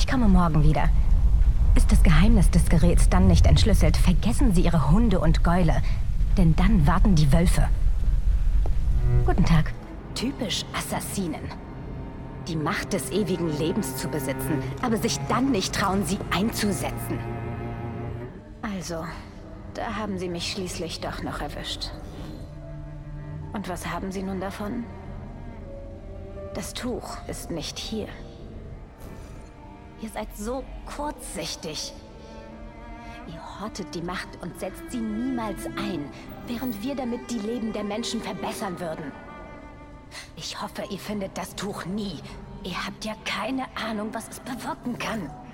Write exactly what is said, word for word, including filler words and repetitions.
Ich komme morgen wieder. Ist das Geheimnis des Geräts dann nicht entschlüsselt, vergessen Sie Ihre Hunde und Gäule. Denn dann warten die Wölfe. Guten Tag. Typisch Assassinen. Die Macht des ewigen Lebens zu besitzen, aber sich dann nicht trauen, sie einzusetzen. Also, da haben Sie mich schließlich doch noch erwischt. Und was haben Sie nun davon? Das Tuch ist nicht hier. Ihr seid so kurzsichtig. Ihr hortet die Macht und setzt sie niemals ein, während wir damit die Leben der Menschen verbessern würden. Ich hoffe, ihr findet das Tuch nie. Ihr habt ja keine Ahnung, was es bewirken kann.